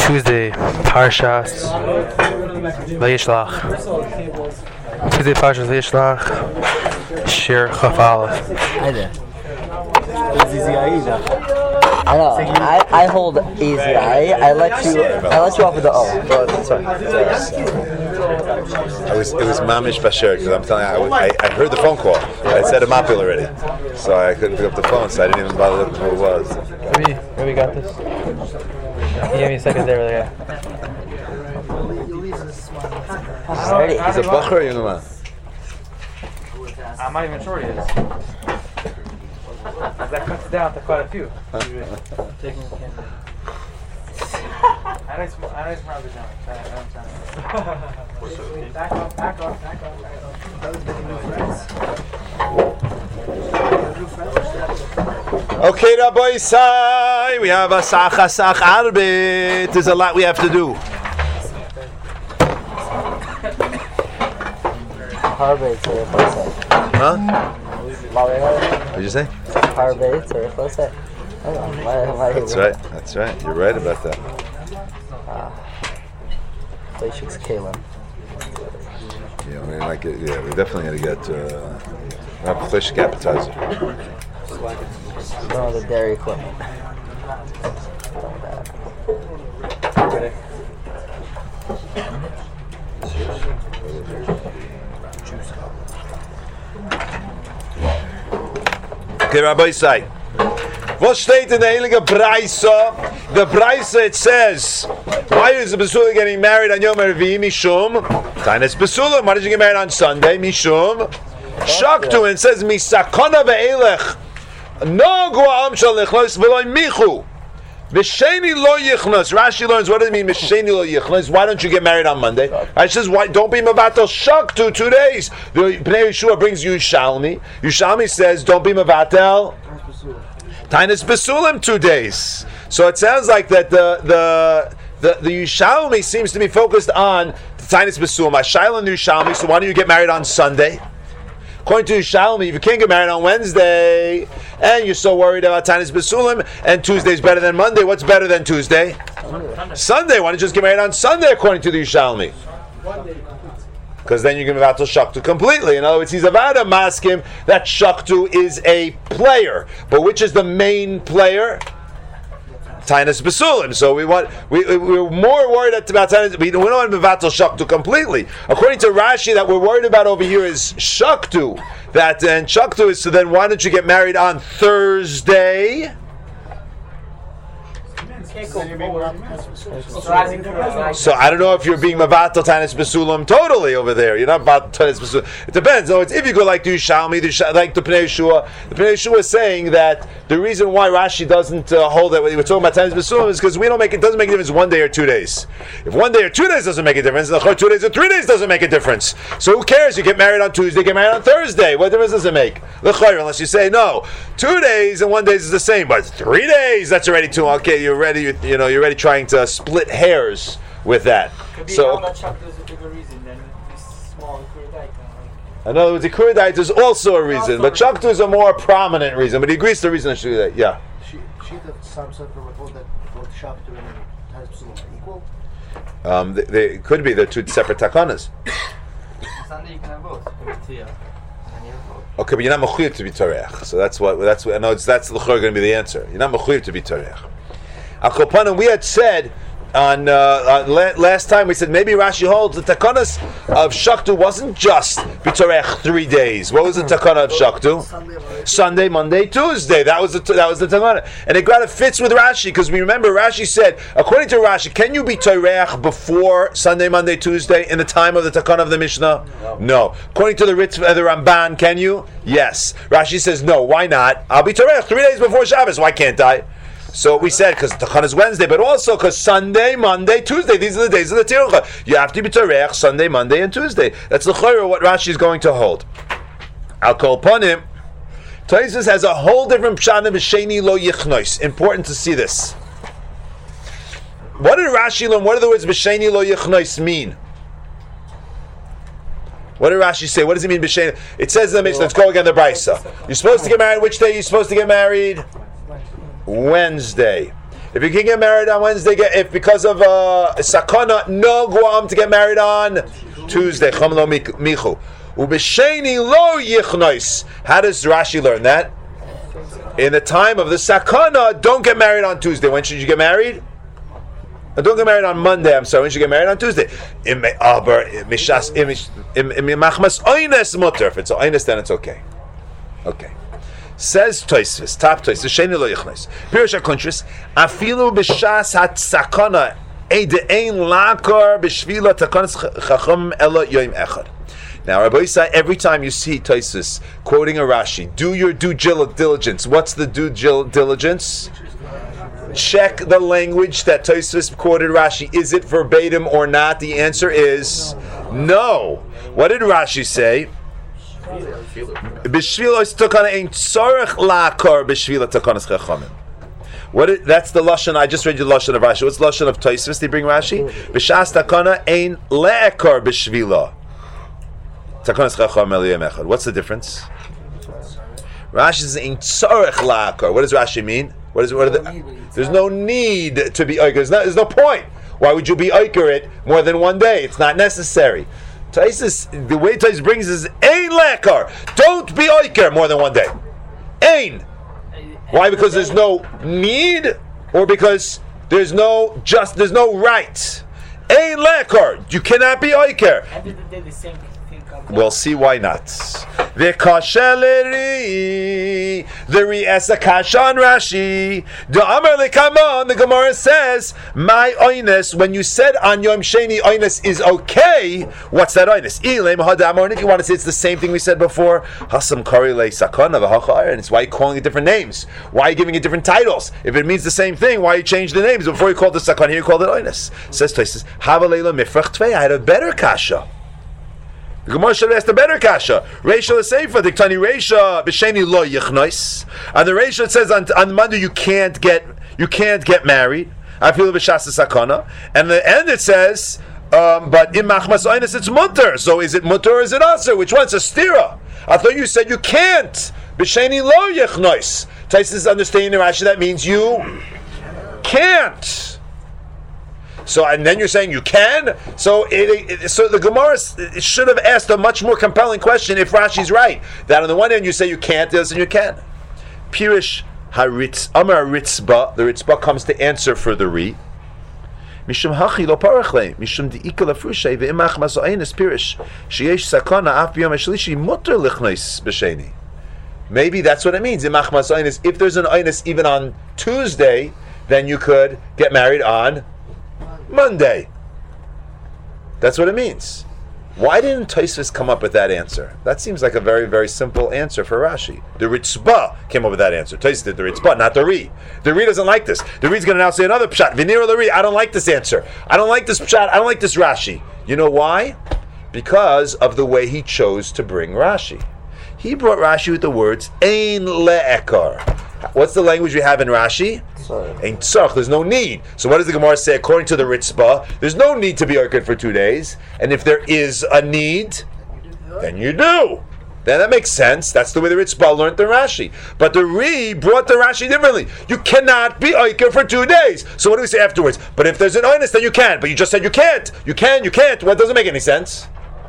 Tuesday, Parshas Vayishlach. Tuesday, Parshas Vayishlach. Shir Chaf Aleph. Hi there. I know. I hold easy. I let you off with the O. Sorry. It was Mamish Bashir because I'm telling you, I heard the phone call. I said a mapil already, so I couldn't pick up the phone, so I didn't even bother looking who it was. Maybe we got this. You gave me a second there, really. He's a bacher or young man? I'm not even sure he is. That cuts down to quite a few. Taking the camera. I know it's probably down. Back off. Okay, Rabbi Isai, we have a Sach Arbit. There's a lot we have to do. Huh? What did you say? That's right. You're right about that. Yeah, we like it. Yeah, we definitely got to get a fish appetizer. No, the dairy equipment. Okay, Rabbi Isai. What steht in the Heilige Braisa? The Braisa, it says, why is the Besula getting married on Yom Revi'i? Mishum. Tainas Besula. Why did you get married on Sunday? Mishum. Shaktu, and it says, Misakona ve'elech. No gu'am shal lichnos v'loy michu. Misheni lo yichnos. Rashi learns, what does it mean, Misheni lo yichnos? Why don't you get married on Monday? Rashi says, why don't be mavatel shaktu 2 days? The Pnei Yeshua brings you Yushalmi. Yushalmi says, don't be mavatel Tainas Besulim 2 days. So it sounds like that the Yushalmi seems to be focused on the Tainas Besulim. Ashayla and Yushalmi, so why don't you get married on Sunday? According to Yushalmi, if you can't get married on Wednesday, and you're so worried about Tainas Besulim, and Tuesday's better than Monday, what's better than Tuesday? Sunday. Why don't you just get married on Sunday, according to the Yushalmi? Because then you're going to be vatal shaktu completely. In other words, he's about to maskim that shaktu is a player, but which is the main player? Tainas Besulim. So we're more worried about Tainas. We don't want to be vatal shaktu completely. According to Rashi, that we're worried about over here is shaktu. And shaktu is, so then why don't you get married on Thursday? So I don't know if you're being mavatal Tainas Besulim totally over there. You're not about Tainas Besulim. It depends. No, it's if you go like the Yushalmi, like the Pnei Yeshua. The Pnei Yeshua is saying that the reason why Rashi doesn't hold that we're talking about Tainas Besulim is because it doesn't make a difference 1 day or 2 days. If 1 day or 2 days doesn't make a difference, 2 days or 3 days doesn't make a difference. So who cares? You get married on Tuesday, get married on Thursday. What difference does it make? Unless you say no, 2 days and 1 day is the same, but 3 days that's already too. Okay, you're ready. You're already trying to split hairs with that. So, that shaktu is a bigger reason than this small Kuradite. in other words, the Kuradite is also a reason, but shaktu is a more prominent reason. But he agrees to the reason to do that. Yeah. She some sort of hold that both shaktu and Tainas Besulim are equal. They could be. They're 2 separate takanas. Sunday you can have both. Okay, but you're not mechuyev to be toreach. So that's what. That's going to be the answer. You're not mechuyev to be toreach. Akopanim, we had said on last time, we said maybe Rashi holds the takanas of shaktu wasn't just bitorech 3 days. What was the takana of shaktu? Sunday, Monday, Tuesday. That was the takana, and it kind of fits with Rashi because we remember Rashi said, according to Rashi, can you be torech before Sunday, Monday, Tuesday in the time of the takana of the Mishnah? No. According to the Ritva, the Ramban, can you? Yes. Rashi says no. Why not? I'll be torech 3 days before Shabbos. Why can't I? So we said because Takana is Wednesday, but also because Sunday, Monday, Tuesday, these are the days of the Tirucha. You have to be Torech Sunday, Monday, and Tuesday. That's the Chayra, what Rashi is going to hold. Al Kol Panim, Tosfos has a whole different Pshat of Sheni Lo Yichnos. Important to see this. What did Rashi learn? What do the words B'Sheni Lo Yichnos mean? What did Rashi say? What does it mean B'Sheni? It says in the Mishnah, let's go again, the Brisa. You're supposed to get married, which day are you supposed to get married? Wednesday. If you can get married on Wednesday, if because of sakana, no guam to get married on Tuesday. Chom lo michu. Ubesheni lo yichnois. How does Rashi learn that? In the time of the sakana, don't get married on Tuesday. When should you get married? Don't get married on Monday. I'm sorry. When should you get married on Tuesday? If it's oines, then it's okay. Okay. Says Tosfos, top Tosfos, Sheni lo yichnos. Pirush HaKuntris, afilu b'shas hatzakana, ein lakar b'shvila takonas chacham ela yoim echad. Now, Rabbi Yisai, every time you see Tosfos quoting a Rashi, do your due diligence. What's the due diligence? Check the language that Tosfos quoted Rashi. Is it verbatim or not? The answer is no. What did Rashi say? That's the lashon. I just read you the lashon of Rashi. What's the lashon of Tosfos? They bring Rashi. B'shas takana ein le'ekar b'shvila. Takonas chacham eliyem echad. What's the difference? Rashi says ein tzorech la'akar. What does Rashi mean? There's no need to be oiker. There's no point. Why would you be oiker it more than one day? It's not necessary. Tosfos, the way Tosfos brings is ein lekar. Don't be oiker more than one day. Ein. Why? Because there's no need, or because there's no right. Ein lekar. You cannot be oiker. End of the day, the same thing. We'll see why not. The kasheleri, the ri'esa kasha on Rashi. The Amar lekamon, the Gemara says, my oines, when you said on Yom Sheni, oines is okay, what's that oines? Ilem hadamor, and if you want to say it's the same thing we said before, hasam kari le sakana v'hachar, and it's why you're calling it different names. Why are you giving it different titles? If it means the same thing, why you change the names? Before you called it sakana, here you called it oines. Says Tosfos, havalela mifrach tvei, I had a better kasha. The Gemara should have asked a better kasha. Reisha l'seifa, diktani Reisha b'sheni lo yichnois. And the Reisha says on Monday you can't get married. I feel b'shas sakana. And the end it says, but in machmas oines it's mutter. So is it mutter or is it aser? Which one? It's a stira. I thought you said you can't. B'sheni lo yichnois. Tosfos is understanding the Rashi. That means you can't. So, and then you're saying you can? So the Gemara should have asked a much more compelling question if Rashi's right. That on the one hand you say you can't, the other hand you can. Pirish haritz, Amar Ritzba, the Ritzba comes to answer for the Ri. Mishum hachi lo parachle, Mishum di'ika lafrushay, ve'imach mazo'enis pirish, sheyesh sakana af b'yom ha'shlishi mutter lichnois b'sheni. Maybe that's what it means. Imach mazo'enis, if there's an oines even on Tuesday, then you could get married on Monday. That's what it means. Why didn't Tosfos come up with that answer? That seems like a very, very simple answer for Rashi. The Ritzba came up with that answer. Tosfos did the Ritzba, not the Ri. The Ri doesn't like this. The Ri's going to now say another pshat. V'nira l'Ri, I don't like this answer. I don't like this pshat. I don't like this Rashi. You know why? Because of the way he chose to bring Rashi. He brought Rashi with the words ein le'ekar. What's the language we have in Rashi? Ein tzarch. There's no need. So what does the Gemara say? According to the Ritzba, there's no need to be oiked for 2 days. And if there is a need, then you do. Then that makes sense. That's the way the Ritzba learned the Rashi. But the Ri brought the Rashi differently. You cannot be oiked for 2 days. So what do we say afterwards? But if there's an oines, then you can. But you just said you can't. You can. Well, it doesn't make any sense.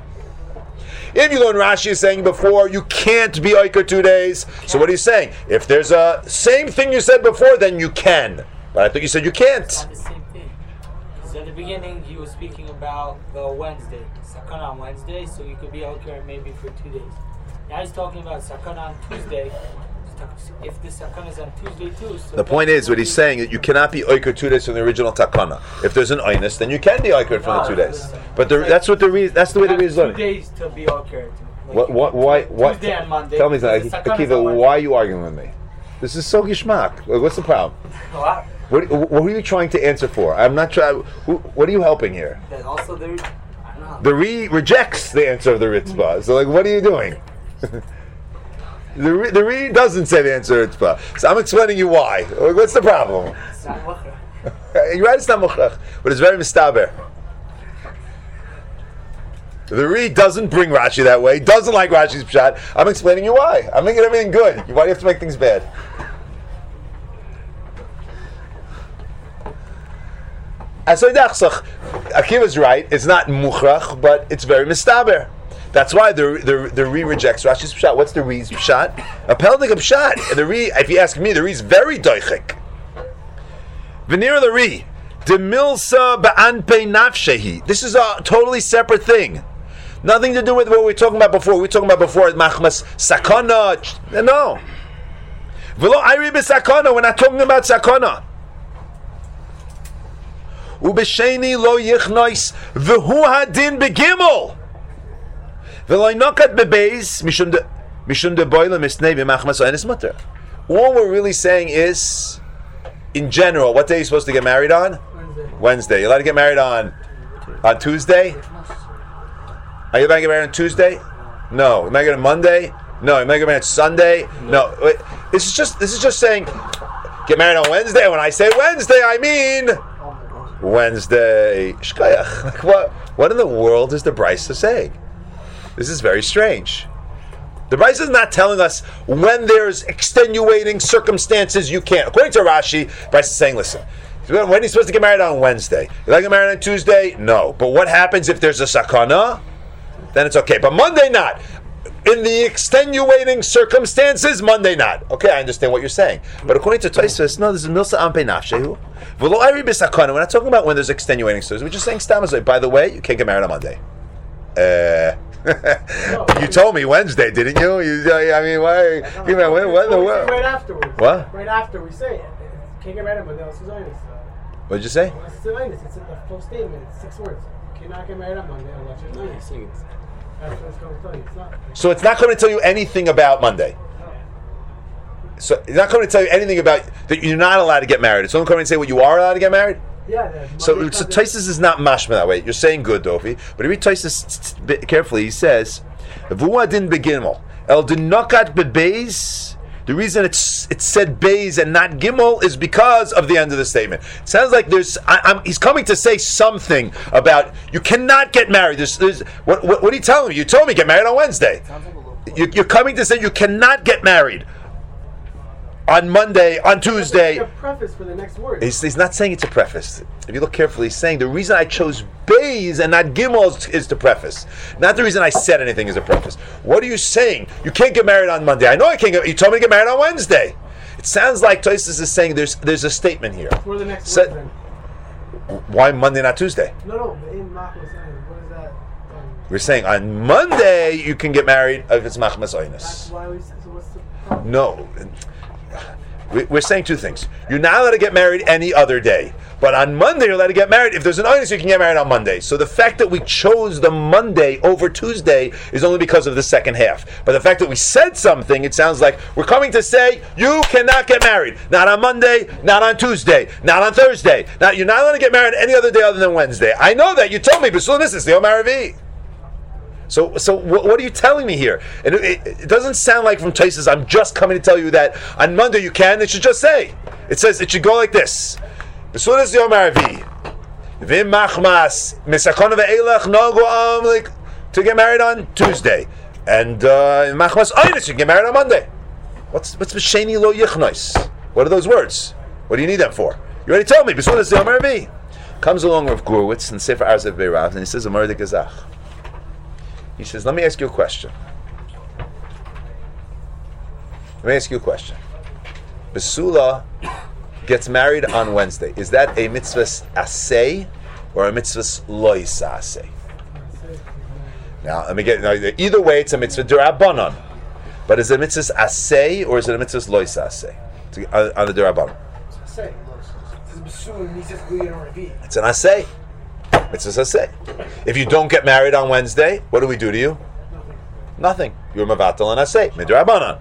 If you learn Rashi is saying before, you can't be oiker 2 days. So what are you saying? If there's a same thing you said before, then you can. But I thought you said you can't. It's not the same thing. So at the beginning, he was speaking about the Wednesday, sakana on Wednesday, so you could be oiker maybe for 2 days. Now he's talking about sakana on Tuesday. If the sakana is on Tuesday too. So the point is, what he's saying that you cannot be oiker 2 days from the original takana. If there's an oines, then you can be oiker from the 2 days. But that's what the way the Ri is learning. 2 days to be oiker. Why? Tuesday and Monday. Tell me something, Akiva. Why are you arguing with me? This is so gishmak. What's the problem? What? What are you trying to answer for? I'm not trying. What are you helping here? And also the Ri rejects the answer of the Ritzba. So what are you doing? The Ri doesn't say the answer to Ritzba. So I'm explaining you why. What's the problem? You're right, it's not muchach, but it's very mistaber. The Ri doesn't bring Rashi that way, doesn't like Rashi's pshat. I'm explaining you why. I'm making everything good. Why do you have to make things bad? Akiva's right. It's not muchrach, but it's very mistaber. That's why the Re rejects Rashi's pshat. What's the Re's pshat? A peldik of pshat. The Re, if you ask me, the Re's very doichik. Veneer the Re. De milsa ba'anpei nafshehi. This is a totally separate thing. Nothing to do with what we were talking about before. We were talking about before machmas sakana. No. V'lo ayri b'sakana. We're not talking about sakana. Ubesheni lo yichnois v'hu hadin begimel. V'lo inokat bebeis mishum de boila misnei b'machmas oinis mutter. All we're really saying is, in general, what day are you supposed to get married on? Wednesday. You're allowed to get married on Tuesday? Are you allowed to get married on Tuesday? No. Am I going on Monday? No. Am I going to get married on Sunday? No. Wait. This is just saying get married on Wednesday. When I say Wednesday, I mean Wednesday. Shkayach. What in the world is the Brisa saying? This is very strange. The Brisa is not telling us when there's extenuating circumstances you can't. According to Rashi, Brisa is saying, listen, when are you supposed to get married on Wednesday? You like to get married on Tuesday? No. But what happens if there's a sakana? Then it's okay. But Monday not. In the extenuating circumstances, Monday not. Okay, I understand what you're saying. But according to Tosfos, no, this is milsa ampe nafshehu. V'lo ayri b'sakana. We're not talking about when there's extenuating circumstances. We're just saying stamazoi. By the way, you can't get married on Monday. You told me Wednesday, didn't you? I mean, why? Right afterwards. What? Right after we say it. Can't get married on Monday. What did you say? It's in the full statement. It's 6 words. Cannot get married on Monday unless you're nice. That's what it's going to tell you. It's not. So it's not going to tell you anything about Monday. So it's not going to tell you anything about that you're not allowed to get married. It's only going to say what you are allowed to get married. Yeah. So Tosfos is not mashma that way. You're saying good, Dofi. But if you read Tosfos carefully, he says, "V'hu din begimel el dinokat bebeis." The reason it's said beis and not gimel is because of the end of the statement. It sounds like he's coming to say something about you cannot get married. What are you telling me? You told me get married on Wednesday. You're coming to say you cannot get married on Monday, on Tuesday. It's like a preface for the next word. He's not saying it's a preface. If you look carefully, he's saying the reason I chose beis and not gimel is the preface. Not the reason I said anything is a preface. What are you saying? You can't get married on Monday. I know I can't get. You told me to get married on Wednesday. It sounds like Tosfos is saying there's a statement here. For the next word, then. Why Monday, not Tuesday? No. In Machmas Oinus, what is that? We're saying on Monday you can get married if it's Machmas Oinus. That's why we said. So what's the problem? No. We're saying two things. You're not allowed to get married any other day. But on Monday, you're allowed to get married. If there's an Oinus, you can get married on Monday. So the fact that we chose the Monday over Tuesday is only because of the second half. But the fact that we said something, it sounds like we're coming to say, you cannot get married. Not on Monday, not on Tuesday, not on Thursday. Now, you're not allowed to get married any other day other than Wednesday. I know that. You told me, B'sul Nisis, the Yom HaRavi. So what are you telling me here? And it doesn't sound like from Tosfos, I'm just coming to tell you that on Monday you can. It should just say. It says it should go like this. B'sunas Yom HaRavi. V'im machmas misakona ve'elach nogo amlik to get married on Tuesday. And machmas oinus you can get married on Monday. What's b'sheni lo yichnois? What are those words? What do you need them for? You already told me. B'sunas Yom HaRavi. Comes along with Gurwitz and Sefer Arzav Beirav and he says Amar de Gazach. He says, let me ask you a question. Basula gets married on Wednesday. Is that a mitzvah asay or a mitzvah lo asay? Now, let me get. Either way, it's a mitzvah d'Rabbanan. But is it a mitzvah asay or is it a mitzvah lo asay? On the d'Rabbanan. It's an asay. Mitzvah asay. If you don't get married on Wednesday, what do we do to you? Nothing. You're mavatal and asay. Midrabanan.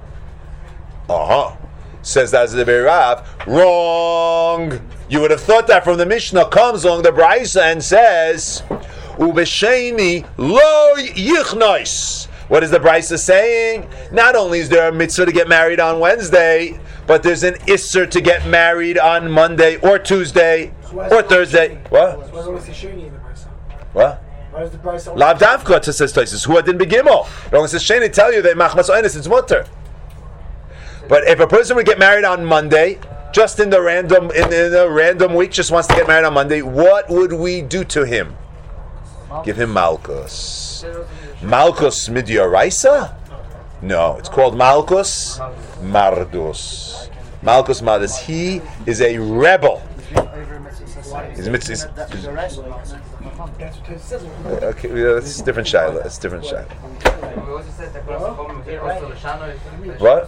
Says that as the Beirav. Wrong. You would have thought that from the Mishnah comes along the Brisa and says, Ubesheni lo yichnois. What is the Brisa saying? Not only is there a mitzvah to get married on Wednesday, but there's an isser to get married on Monday or Tuesday or Thursday. What? What? Lav davka to says Tosfos. Who didn't begin all? It only says sheni tell you that machmas oinus is mutter. But if a person would get married on Monday, just in the random in a random week, just wants to get married on Monday, what would we do to him? Give him Malkus. Malkus Midyoraisa? No, it's called Malkus Mardus. Malkus Mardus. He is a rebel. He's okay, that's a different shayla. It's different shayla. What?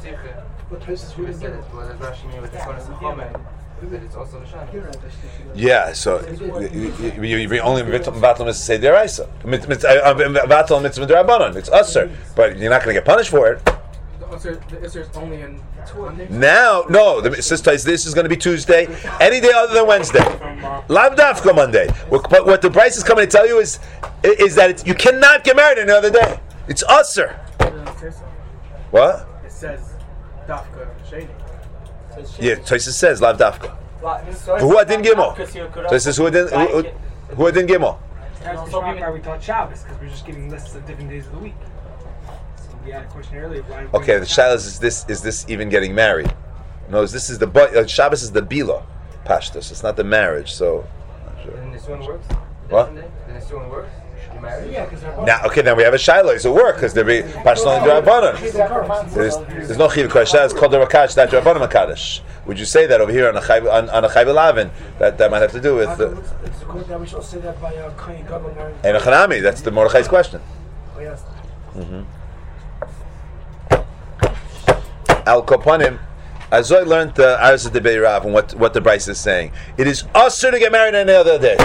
Yeah, so you only vatal mitzvah say deraisa. Vatal mitzvah derabanan. It's usher, but you're not going to get punished for it. The answer is only in Monday? Now, no, this is going to be Tuesday, any day other than Wednesday. Lav dafka Monday. But what the Bryce is coming to tell you is that you cannot get married any other day. It's usher. What? It says dafka shady. Yeah, Tosis says lav dafka. Who didn't gimel? Tosis who didn't gimel? That's why we taught Shabbos, because we're just giving lists of different days of the week. We had a question earlier. Okay, the Shabbos is this even getting married? No, this is the Shabbos is the bila, pashtus. It's not the marriage. So. Then this one works. What? Then this one works. You married? Yeah, because now, okay, then we have a shiloh. It's a work because there be pashtus and drabanan. There's no chiv kosher. It's called the rakash. That drabanan makadosh. Would you say that over here on a chayv lavin? That might have to do with. It's good that we should say that by Kayin Gadol. And a chanami. That's the Mordechai's question. Oh yes. Al Kopanim, as I learned the Arza de Beirav and what the Bryce is saying, it is usher to get married any other day.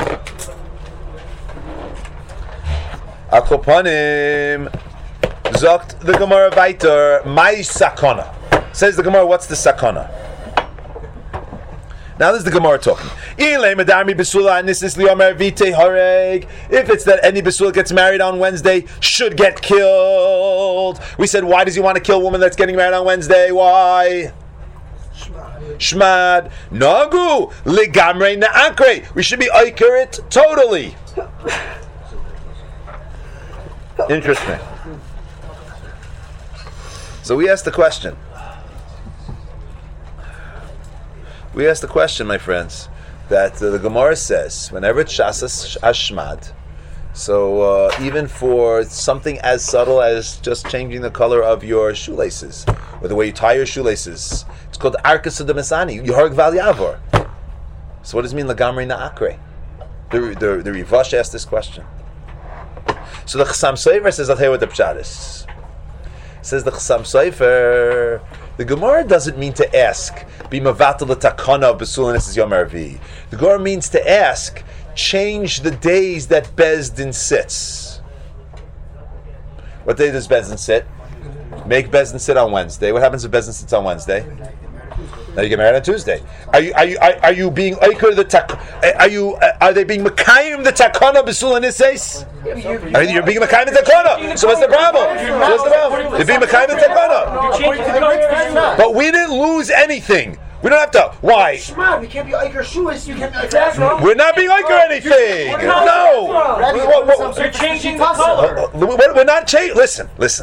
Al Kopanim, Zokt the Gemara weiter, my sakana. Says the Gemara, what's the sakana? Now this is the Gemara talking. If it's that any Basula gets married on Wednesday, should get killed. We said, why does he want to kill a woman that's getting married on Wednesday? Why? Shmad. Nagu. Ligamre na'akre. We should be oiker it totally. Interesting. So we asked the question. We asked the question, my friends, that the Gemara says, whenever it's Shasas Ashmad, so even for something as subtle as just changing the color of your shoelaces, or the way you tie your shoelaces, it's called Arkas of the Mesani, Yorg Val Yavor. So what does it mean, Lagamri Na'akre? The Rivash asked this question. So the Chassam Sofer says, I'll tell you what the Pshat is. Says the Chassam Sofer, the Gemara doesn't mean to ask, be mavatal takana of besulinis is Yom Arvi. The Gemara means to ask, change the days that Bezdin sits. What day does Bezdin sit? Make Bezdin sit on Wednesday. What happens if Bezdin sits on Wednesday? Now you get married on Tuesday. Are you being oiker the are they being mekayim the takana besulinis? You're being mekayim the takana. So what's the problem? They're being mekayim the takana. But we didn't lose anything. We don't have to. Why? Shmad, we can't be oiker shoeless. You can't be oiker. We're not being oiker anything. No. You're changing the color. We're not changing. Listen.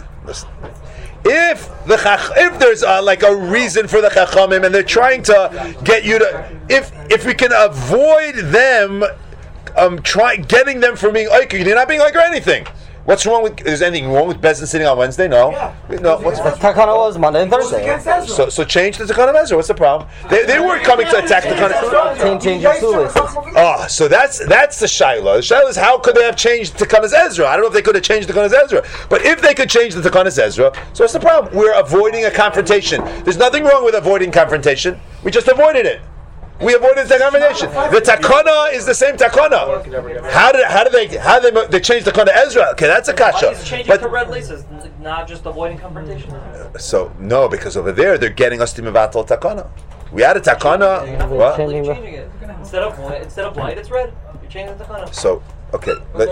If there's like a reason for the chachamim and they're trying to get you to, if we can avoid them, getting them from being oiker, you're not being oiker anything. What's wrong with? Is anything wrong with Bezdin sitting on Wednesday? No. No. What's Takana was Monday and Thursday. So change the Takana of Ezra. What's the problem? They weren't coming to attack the Takana. Change your shoelaces. Oh, so that's the Shaila. The Shaila is how could they have changed Takanas Ezra? I don't know if they could have changed Takanas Ezra, but if they could change the Takanas Ezra, so what's the problem? We're avoiding a confrontation. There's nothing wrong with avoiding confrontation. We just avoided it. We avoided the confrontation. The takana is the same takana. How did they change the takana Ezra? Okay, that's a kasha. Why is changing to red laces, not just avoiding confrontation? So no, because over there they're getting us to mevatel takana. We had a takana. What? You're changing it. Instead of white, it's red. You're changing the takana. So okay.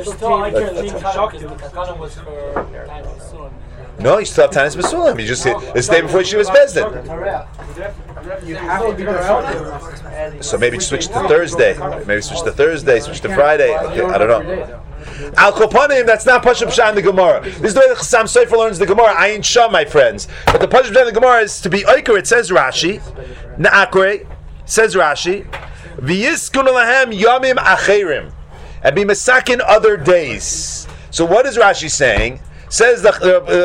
No, you still have Tanis Basulam. You just hit it's the day before she was Bezdin. So maybe switch to Thursday. Maybe switch to Thursday, switch to Friday. Okay, I don't know. Al Kopanim, that's not Pashup Shah in the Gemara. This is the way the Chassam Sofer learns the Gemara. I ain't Shah, my friends. But the Pashup Shah in the Gemara is to be Oiker. It says Rashi, Na'akre, Says Rashi, v'yiskun lahem yamim acherim, and be mesakin other days. So what is Rashi saying? Says the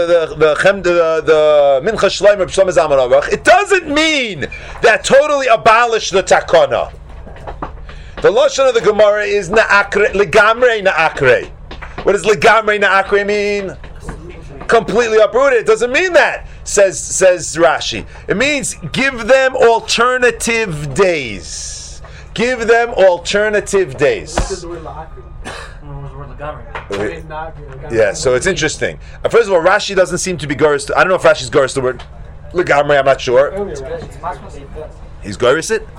Mincha Shloim of Shlomo Zalman Auerbach, it doesn't mean that totally abolish the takana. The lashon of the Gemara is na'akre, legamrei na'akre. What does legamrei na'akre mean? Completely uprooted. It doesn't mean that, says Rashi. It means give them alternative days. Give them alternative days. Yeah, so it's interesting. First of all, Rashi doesn't seem to be Goris. I don't know if Rashi's Goris the word legamrei. I'm not sure. He's Goris it?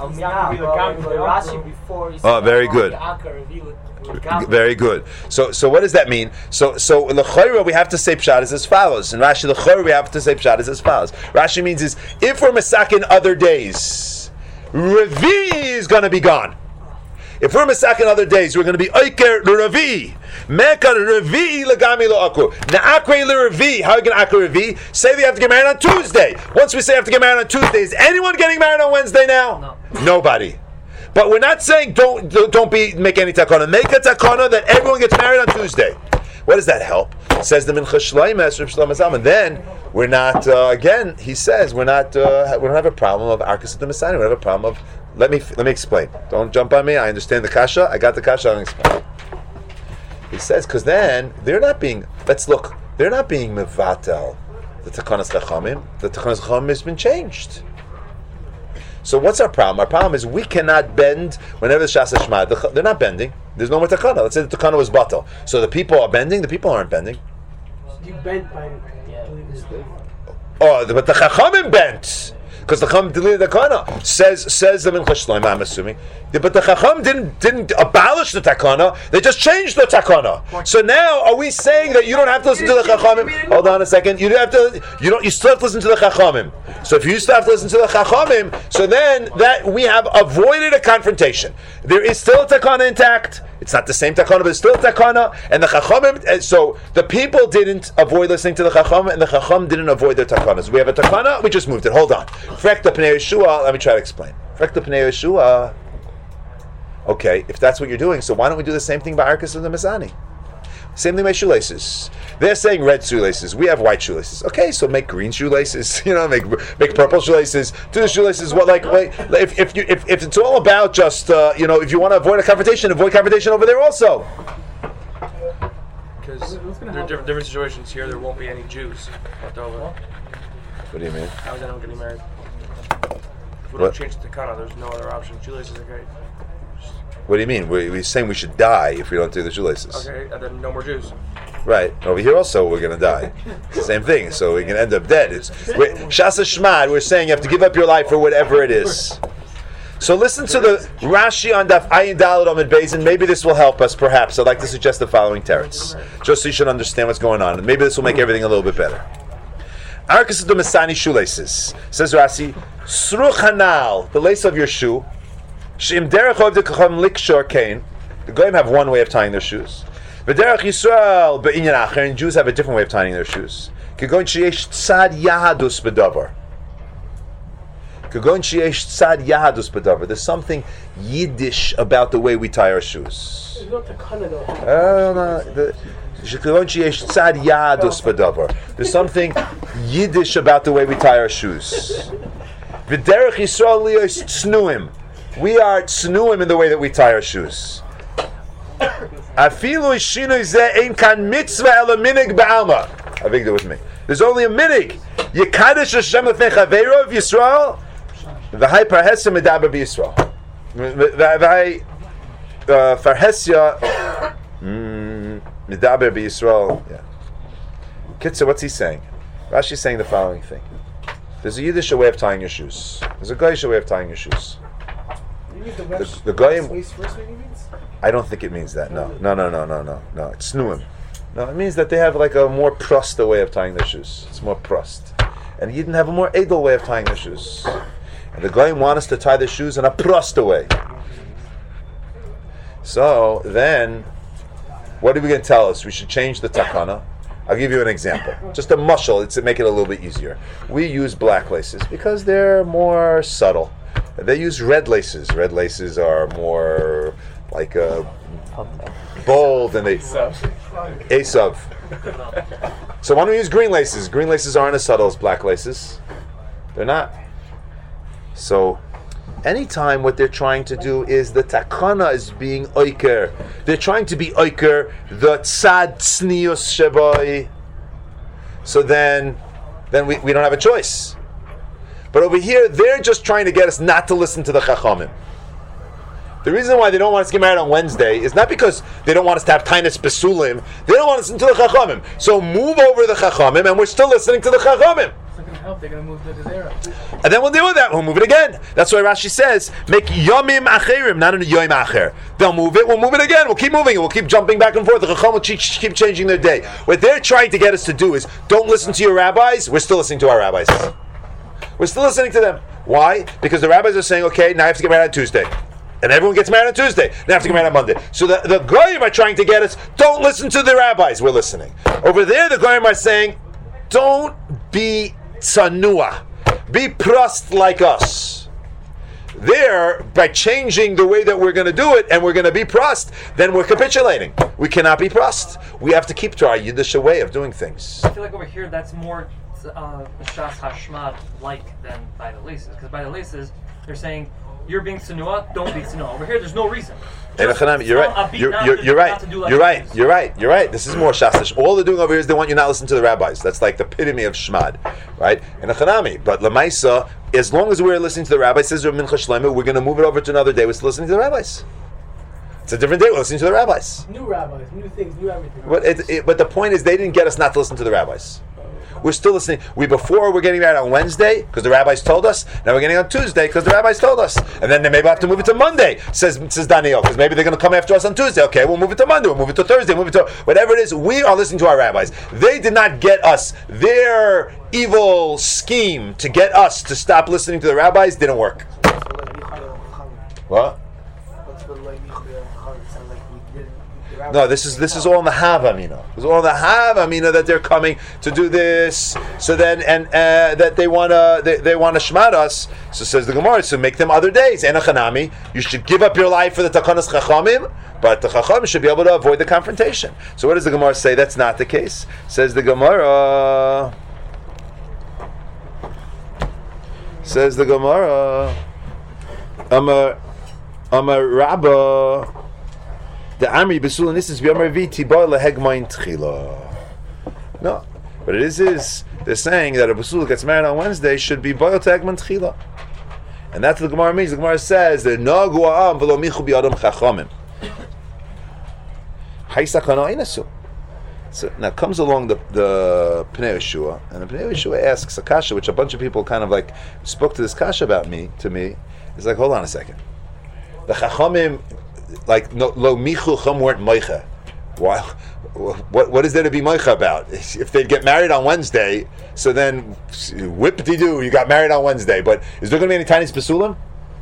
Oh, very good. Very good. So what does that mean? So l'chayra we have to say pshat is as follows. And Rashi l'chayra we have to say pshat is as follows. Rashi means is if we're masakin other days, Revi is going to be gone. If we're masakin other days, we're going to be oiker l'Revi. Mekar Revi l'gami l'akur. Na'akre l'Revi. How are you going to akre Revi? Say they have to get married on Tuesday. Once we say have to get married on Tuesday, is anyone getting married on Wednesday now? No. Nobody. But we're not saying don't make any takana. Make a takana that everyone gets married on Tuesday. What does that help? Says the Mincha Shloim Esrei Shlomo Zalman. Then we're not again. He says we don't have a problem of Arkas the Messiah. We have a problem of let me explain. Don't jump on me. I understand the kasha. I got the kasha. I'll explain. He says because then they're not being. Let's look. They're not being mevatel. The Takanas Chachamim. The Takanas Chachamim has been changed. So what's our problem? Our problem is we cannot bend whenever the Shas Shema. They're not bending. There's no more takana. Let's say the takana was batal. So the people are bending. The people aren't bending. You bent by. Oh, but the Chachamim bent because the Chacham deleted the takana. Says the Mincha Shloim. I'm assuming, but the Chacham didn't abolish the takana. They just changed the takana. So now, are we saying that you don't have to listen to the Chachamim? Hold on a second. You still have to listen to the Chachamim. So if you still have to listen to the Chachamim, so then that we have avoided a confrontation. There is still a takana intact. It's not the same takana, but it's still a takana. And the Chachamim, so the people didn't avoid listening to the Chacham, and the Chacham didn't avoid their takanas. We have a takana, we just moved it. Hold on. Frekta Pnei Yeshua, let me try to explain. Frekta Pnei Yeshua. Okay, if that's what you're doing, so why don't we do the same thing by Arkas of the Mizani? Same thing by shoelaces. They're saying red shoelaces. We have white shoelaces. Okay, so make green shoelaces. Make purple shoelaces. Do the shoelaces. What if it's all about just if you want to avoid a confrontation, avoid confrontation over there also. Because there are different situations here. There won't be any Jews left over. What do you mean? How is anyone getting married? If we don't change the takana, there's no other option. Shoelaces are great. What do you mean? We're saying we should die if we don't do the shoelaces. Okay, and then no more Jews. Right. Over here also we're going to die. It's the same thing. So we can end up dead. Shasa Shmad, we're saying you have to give up your life for whatever it is. So listen to the Rashi on Daf Ayin Daled Amud Beis, and maybe this will help us perhaps. I'd like to suggest the following teretz, just so you should understand what's going on. And maybe this will make everything a little bit better. Arkas the Masani shoelaces. Says Rashi, Sruch Hanal, the lace of your shoe, the Goyim have one way of tying their shoes. V'derech Yisrael be'inyan acher, and Jews have a different way of tying their shoes. Kagon sheyesh tzad yahadus bedavar. Kagon sheyesh tzad yahadus bedavar. There's something Yiddish about the way we tie our shoes. There's no takana though. Kagon sheyesh tzad yahadus bedavar. There's something Yiddish about the way we tie our shoes. V'derech Yisrael liyos tznuim. We are tznuim in the way that we tie our shoes. Afilu shinui zeh ein kan mitzvah ela minig ba'alma. Avigdor with me. There's only a minig. Yekadosh Hashem lefnei chaveiro of Yisrael. V'hai parhesia medaber b'Yisrael. V'hai parhesia medaber b'Yisrael. Yeah. Kitzur, what's he saying? Rashi's saying the following thing. There's a Yiddish way of tying your shoes. There's a Goyish way of tying your shoes. The Goyim. I don't think it means that. No. It's Snuim. No, it means that they have like a more prosta way of tying their shoes. It's more prost. And he didn't have a more edel way of tying their shoes. And the Goyim want us to tie their shoes in a prosta way. So then, what are we going to tell us? We should change the takana. I'll give you an example. Just a mushal, to make it a little bit easier. We use black laces because they're more subtle. They use red laces. Red laces are more like bold, and they Esav. So why don't we use green laces? Green laces aren't as subtle as black laces. They're not. So anytime what they're trying to do is the takana is being oiker. They're trying to be oiker the tzad tznius shebai. So then we don't have a choice. But over here, they're just trying to get us not to listen to the chachamim. The reason why they don't want us to get married on Wednesday is not because they don't want us to have tainis besulim. They don't want us to listen to the chachamim. So move over the chachamim, and we're still listening to the chachamim. It's not going to help. They're going to move to the Zera. And then we'll deal with that. We'll move it again. That's why Rashi says, make yomim acherim, not a yom acher. They'll move it. We'll move it again. We'll keep moving it. We'll keep jumping back and forth. The chacham will keep changing their day. What they're trying to get us to do is, don't listen to your rabbis. We're still listening to our rabbis. We're still listening to them. Why? Because the rabbis are saying, okay, now I have to get married on Tuesday. And everyone gets married on Tuesday. Now I have to get married on Monday. So the goyim are trying to get us, don't listen to the rabbis. We're listening. Over there, the goyim are saying, don't be tzanua. Be prust like us. There, by changing the way that we're going to do it, and we're going to be prust, then we're capitulating. We cannot be prust. We have to keep to our Yiddish way of doing things. I feel like over here, that's more Shas Hashmad like than by the laces. Because by the laces, they're saying, you're being tsunua, don't be tsunua. Over here, there's no reason. You're right. You're right. This is more shastish. All they're doing over here is they want you not to listen to the rabbis. That's like the epitome of shmad, right? And a chanami. But lemaisa, as long as we're listening to the rabbis, says Mincha Shleima, we're going to move it over to another day. We're still listening to the rabbis. It's a different day. We're listening to the rabbis. New rabbis, new things, new everything. But the point is, they didn't get us not to listen to the rabbis. We're still listening. Before we're getting married on Wednesday because the rabbis told us. Now we're getting on Tuesday because the rabbis told us. And then maybe we'll have to move it to Monday, says Daniel, because maybe they're going to come after us on Tuesday. Okay, we'll move it to Monday. We'll move it to Thursday. Move it to whatever it is. We are listening to our rabbis. They did not get us. Their evil scheme to get us to stop listening to the rabbis didn't work. What? No, this is all in the Havamina. It's all in the Havamina that they're coming to do this. So then, that they want to shmad us. So says the Gemara. So make them other days. Enochanami. You should give up your life for the Takanas Chachamim, but the Chachamim should be able to avoid the confrontation. So what does the Gemara say? That's not the case. Says the Gemara. Amar Rabba. The Amri Besul, this is B'Yom Revi Tibar LeHegmain Tchila. No, what it is they're saying that a Besul gets married on Wednesday should be Boil to Hegman Tchila, and that's what the Gemara means. The Gemara says that Nagu Am V'Lo Michu B'Yadam Chachamim. Haisakana Inasu. So now comes along the Pnei Yeshua, and the Pnei Yeshua asks a kasha, which a bunch of people kind of like spoke to this kasha about to me. It's like, hold on a second. The Chachamim, like lo michu chum weren't moicha. Why? What is there to be moicha about? If they get married on Wednesday, so then whip-de-doo, you got married on Wednesday. But is there going to be any tiny besulim?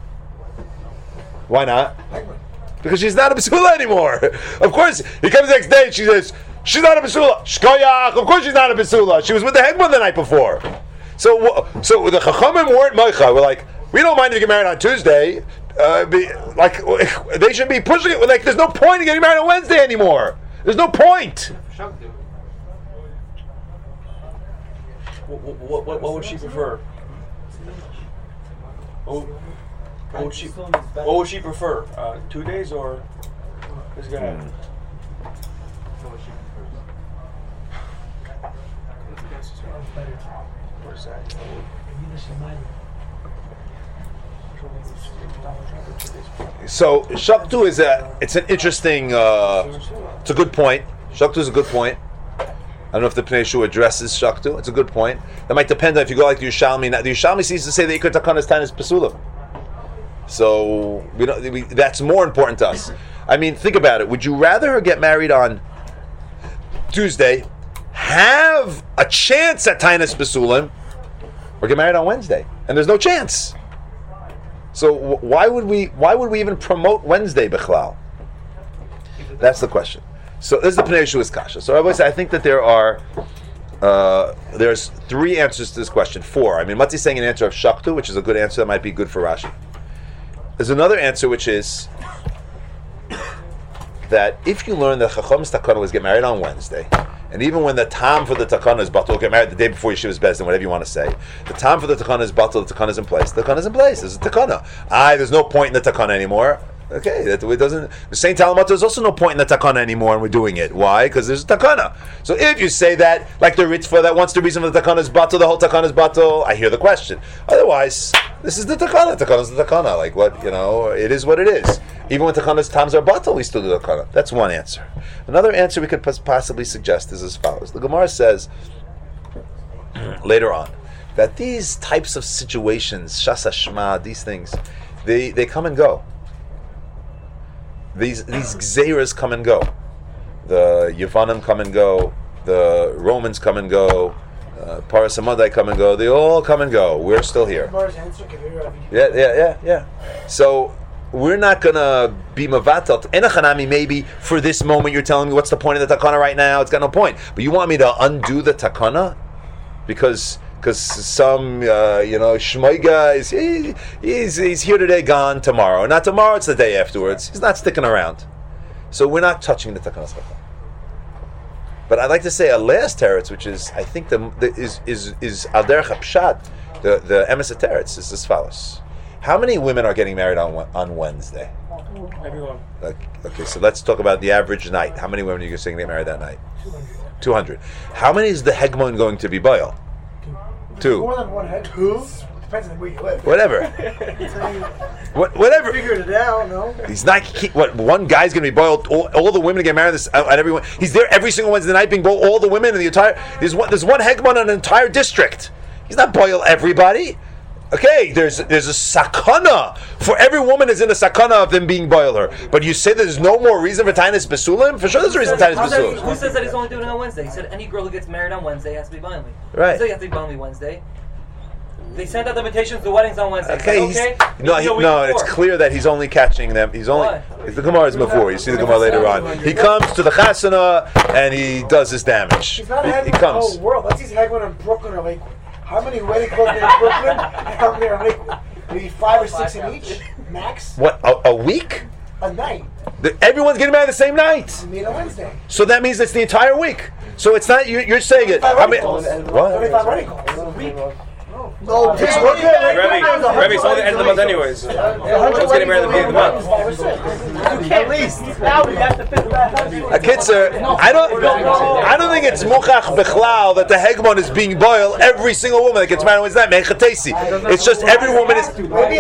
Why not? Because she's not a besula anymore. Of course, he comes the next day and she says, she's not a besula. Shkoyach, of course she's not a besula. She was with the Hegman the night before. So the chachamim weren't moicha. We're like, we don't mind if you get married on Tuesday. They should be pushing it. Like, there's no point in getting married on Wednesday anymore. There's no point. What would she prefer? What would she prefer? 2 days or? Let's go ahead. Where's that? So Shaktu it's an interesting, it's a good point. Shaktu is a good point. I don't know if the Pnei Yeshua addresses Shaktu. It's a good point. That might depend on if you go like the Yerushalmi. The Yerushalmi seems to say that Ikar Takanas Tanis Pesulim. So that's more important to us. I mean, think about it. Would you rather her get married on Tuesday, have a chance at Tanis Pesulim, or get married on Wednesday and there's no chance? So why would we even promote Wednesday bichlal? That's the question. So this is the Pnei Yeshua's kasha. So I think that there's 3 answers to this question. 4. I mean, Matzi's saying an answer of Shaktu, which is a good answer that might be good for Rashi. there's another answer, which is that if you learn that Chacham's takana was get married on Wednesday, and even when the time for the takana is batal, get married the day before Yeshiva's Bezdin, whatever you want to say, the time for the takana is batal, the takana is in place. The takana is in place. There's a takana. There's no point in the takana anymore. Okay, it doesn't. The Saint Talmud, there's also no point in the takana anymore, and we're doing it. Why? Because there's a takana. So if you say that, like the Ritva, that once the reason for the takana is batal, the whole takana is batal, I hear the question. Otherwise, this is the takana. Takana is the takana. Like what, it is what it is. Even when takana's times are batal, we still do the takana. That's one answer. Another answer we could possibly suggest is as follows. The Gemara says later on that these types of situations, Shasa Shema, these things, they come and go. These Gzeiras come and go. The Yevanim come and go. The Romans come and go. Paras Hamadai come and go. They all come and go. We're still here. Yeah. So we're not gonna be mavatal. Enachanami, maybe for this moment you're telling me what's the point of the takana right now? It's got no point. But you want me to undo the takana because some shmoiga he's here today, gone tomorrow. Not tomorrow, it's the day afterwards. He's not sticking around. So we're not touching the takana. But I'd like to say a last teretz, which is I think is al derech hapshat, the emes teretz is as follows. How many women are getting married on Wednesday? Everyone. Okay, so let's talk about the average night. How many women are you saying get married that night? 200. How many is the hegmon going to be boil? 2. More than one head. 2? Depends on where you live. Whatever. Whatever. Figured it out, no? He's not. One guy's going to be boiled. All the women get married at everyone. He's there every single Wednesday night being boiled. All the women in the entire. There's one hegmon in an entire district. He's not boil everybody. Okay, there's a sakana for every woman is in a sakana of them being boil her. But you say there's no more reason for Tainis Besulim? For sure there's a reason for Tainis Besulim. Who says that he's only doing it on Wednesday? He said any girl who gets married on Wednesday has to be boiling. Right. So you have to be boiling Wednesday. They sent out the invitations to weddings on Wednesday. Okay, no, it's clear that he's only catching them. He's only the Gemara is before. You see the Gemara later on. He comes to the chasana and he does his damage. He's not He comes. the whole world. Let's see Hagman in Brooklyn or Lakewood. How many wedding clothes in Brooklyn and how many are in Lakewood? Maybe 5 or 6 in each, max? What, a week? A night. Everyone's getting married the same night. You meet on Wednesday. So that means it's the entire week. So it's not, you're saying it. I mean, what? 25 wedding calls a week. No, Rebbe, it's only the end of the month anyways. Everyone's getting married at the beginning of the month. At least. Now we have to fit that. A kitzer, I don't think it's muchach bechlal that the hegmon is being boiled every single woman that gets married on Wednesday night. Mechatesi. It's just every woman is.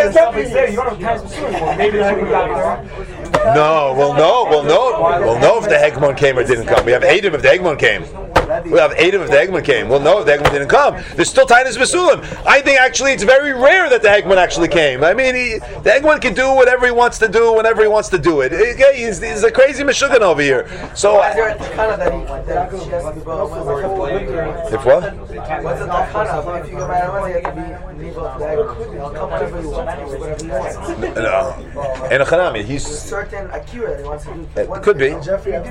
No, we'll know if the hegmon came or didn't come. We have Eidim if the hegmon came. We'll have Eidim if the hegmon came. We'll know if the hegmon didn't come. There's still Tainis Besulim. I think actually it's very rare that the hegmon actually came. I mean, the hegmon can do whatever he wants to do whenever he wants to do it. He's a crazy meshuggah over here. So. Is there a takana that she has to be boiled Wednesday? If what? What's the takana? If you go married on Wednesday, you have to be leave off the hegmon. He'll come whenever he wants. No. And a chanami, he's certain akira that he wants to do. It could be.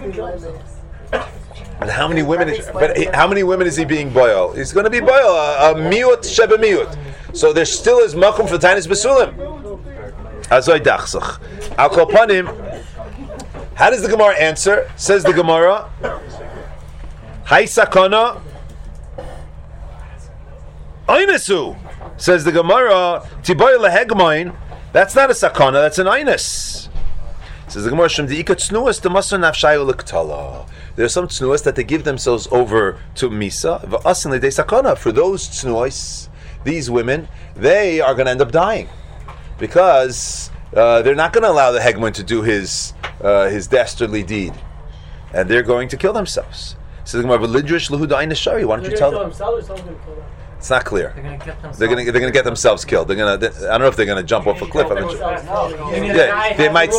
But how many women? How many women is he being boil? He's going to be boil a miut sheba miut. So there still is makom for Tainis Besulim. Azoy dachsach. Al kol panim. How does the Gemara answer? Says the Gemara. Hay sakana. Einisu. Says the Gemara. Tiboy lehegmoin. That's not a sakana. That's an einis. Says the Gemara. Shem diika tznuas demasar nafshayu l'ktala. There are some tznuas that they give themselves over to misa. V'asin l'dei sakana. For those tznuas, these women, they are going to end up dying because they're not going to allow the hegmon to do his dastardly deed, and they're going to kill themselves. So the Gemara, "V'lidrish l'hu da'in neshari." Why don't you tell them? It's not clear. They're going to get themselves killed. I don't know if they're going to jump off a cliff. They might.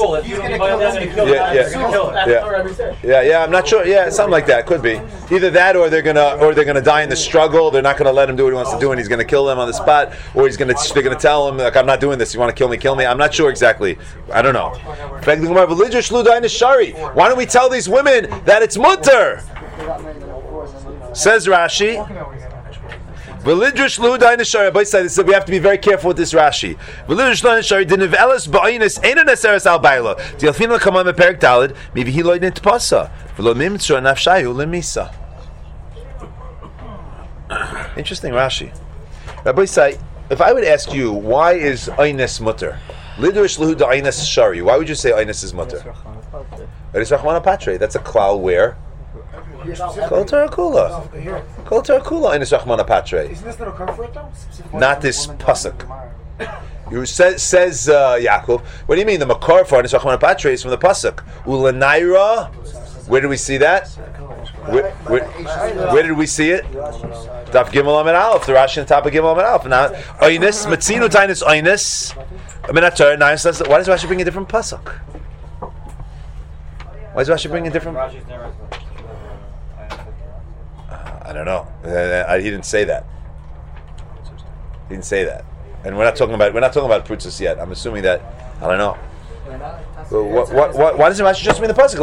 Yeah. I'm not sure. Yeah, something like that could be either that, or they're gonna die in the struggle. They're not going to let him do what he wants to do, and he's going to kill them on the spot, or they're going to tell him like, I'm not doing this. You want to kill me? Kill me. I'm not sure exactly. I don't know. Why don't we tell these women that it's mutter? Says Rashi. V'lidrush lu da'inis shari. Both sides, so we have to be very careful with this Rashi. V'lidrush lu da'inis shari. D'nevelas ba'onis eina neseres al baila. D'yalfina l'kamam be'perik dalid. Maybe he loy nitpasa. V'lo mimtzor nafshayu lemisa. Interesting Rashi. Rabbi Say, if I would ask you, why is Einis mutter? Lidrush luhu da Einis shari. Why would you say Einis is mutter? Einis rachmana patre. That's a klal where? Kol tarakula. Kol tarakula Einis rachmana patre. Isn't this not a cover for it though? Not this pasuk. You says Yaakov. What do you mean? The makar for Einis rachmana patre is from the pasuk. Ulanaira. Where do we see that? Where did we see it? Daf Gimel Amid Aleph. The Rashi on top of Gimel Amid Aleph. Now, Einis Matzinu Tainis Einis. Minatar. Now it says, why does Rashi bring a different pasuk? Why does Rashi bring a different? I don't know. He didn't say that. He didn't say that. And we're not talking about Prutzis yet. I'm assuming that. I don't know. Why doesn't Rashi just mean the pasuk?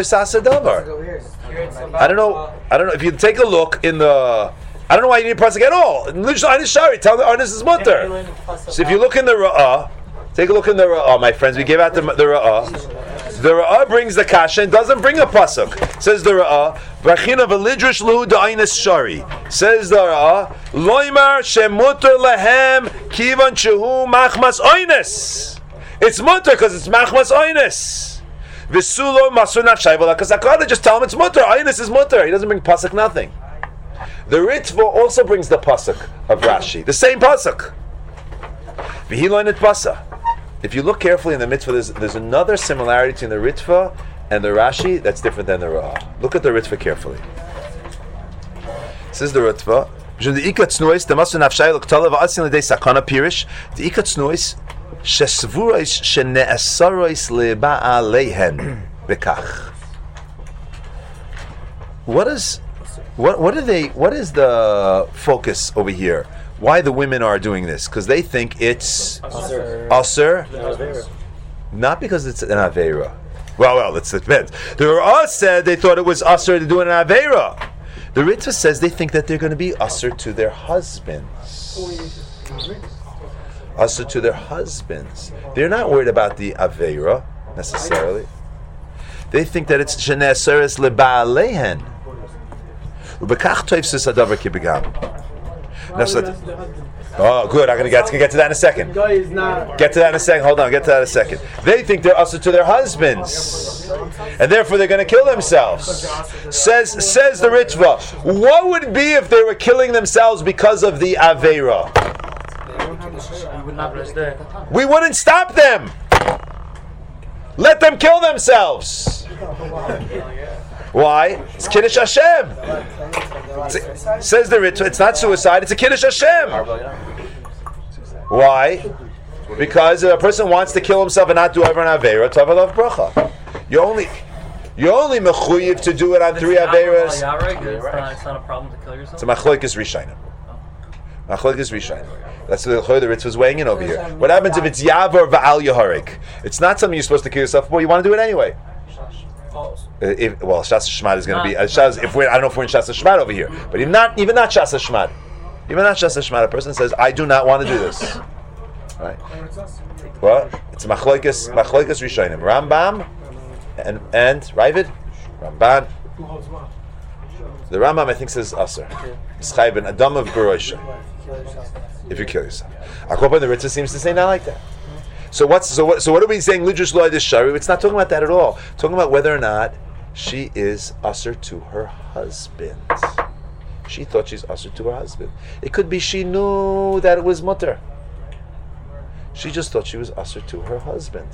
I don't know. If you take a look in the, I don't know why you need a pasuk at all. Tell the Arnis is mutter. So if you look in the Ra'ah, take a look in the Ra'ah, my friends. We gave out the Ra'ah. The Ra'ah brings the kasha and doesn't bring a pasuk. Says the Ra'ah, Brachina v'lidrush lu da'ainis shari. Says the Ra'ah, Loimar shemutter lehem kivan shehu machmas oines. It's mutter because it's machmas oines. V'sulo masur nafshay v'lakasakada. Just tell him it's mutter. Oines is mutter. He doesn't bring pasuk nothing. The Ritva also brings the pasuk of Rashi, the same pasuk. V'hiloin et pasa. If you look carefully in the mitzvah, there's another similarity between the Ritva and the Rashi that's different than the Ra'ah. Look at the Ritva carefully. Says the Ritva, the ikat snois the masur nafshay l'ktala v'asin l'dei sakana pirish. The ikat snois shesvurais shene'asarais leba'alehen bekach. What is the focus over here? Why the women are doing this? Because they think it's Aser. Not because it's an Aveira. Well, it depends. The Ra'ah said they thought it was Aser to do an Aveira. The Ritva says they think that they're going to be Aser to their husbands. Aser to their husbands. They're not worried about the Aveira, necessarily. They think that it's Sheneh Aseres Leba'alehen. Ubekach toifsis hadavar kibigam. Oh, good. I'm going to get to that in a second. Get to that in a second. Hold on. Get to that in a second. They think they're also to their husbands, and therefore they're going to kill themselves. Says the Ritva. What would it be if they were killing themselves because of the Aveira? We wouldn't stop them. Let them kill themselves. Why? It's Kiddush Hashem. Says the Ritva, it's not suicide, it's a Kiddush Hashem. Why? Because if a person wants to kill himself and not do ever an Aveira, Tavalav Bracha. You're only mechuyev to do it on 3 Aveiras. It's not a problem to kill yourself? It's a Machlokes Rishayim. Machlokes Rishayim. That's the Ritva is weighing in over here. What happens if it's Yavar Va'al Yaharik? It's not something you're supposed to kill yourself for, you want to do it anyway. Shas Shemad is going to be. I don't know if we're in Shas Shemad over here, but even not Shas Shemad. Even not Shas Shemad, a person says, "I do not want to do this." Right? Well, it's Machlokes Rishonim, Rambam, and Ravid, Ramban. The Rambam I think says Aser. It's Chayv ben Adam of Beroisha. If you kill yourself, Akopa the Ritva seems to say not like that. So what are we saying? Lidrush loy this shari. It's not talking about that at all. It's talking about whether or not she is usher to her husband. She thought she's usher to her husband. It could be she knew that it was mutter. She just thought she was usher to her husband.